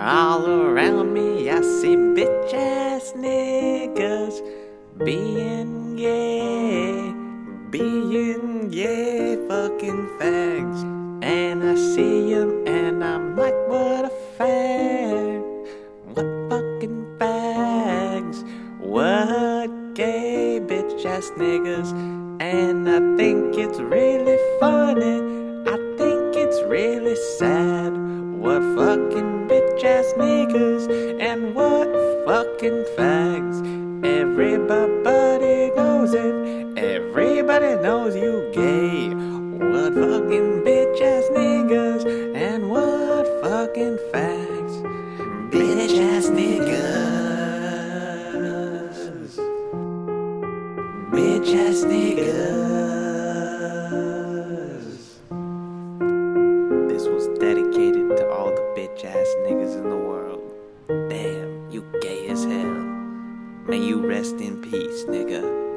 All around me, I see bitch ass niggas being gay, fucking fags. And I see 'em and I'm like, what a fag, what fucking fags, what gay bitch ass niggas. And I think it's really funny, I think it's really sad. What fucking bitch ass niggas and what fucking fags. Everybody knows it, everybody knows you gay. What fucking bitch ass niggas and what fucking fags. Bitch ass niggas, bitch ass niggas. This was dedicated to all the bitch ass niggas in the world. Damn, you gay as hell. May you rest in peace, nigga.